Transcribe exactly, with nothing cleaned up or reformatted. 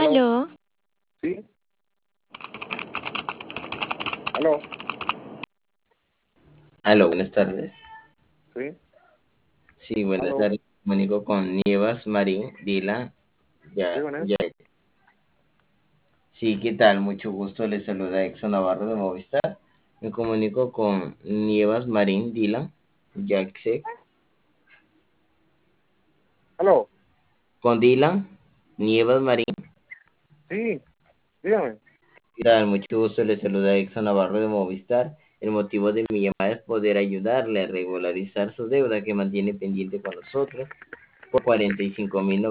Aló, Aló, sí, aló, Aló, buenas tardes. sí, Sí, buenas aló, tardes. Me comunico con Nievas Marín, Dylan. sí, Ya, con él. ya. Sí, ¿qué tal? Mucho gusto. Les saluda Exxon Navarro de Movistar. Me comunico con Nievas Marín, Dylan. Ya sé. Aló, Con Dylan, Nievas Marín. sí, dígame. ¿Qué tal? Mucho gusto. Les saluda Exxon Navarro de Movistar. El motivo de mi llamada es poder ayudarle a regularizar su deuda que mantiene pendiente con nosotros por cuarenta y cinco mil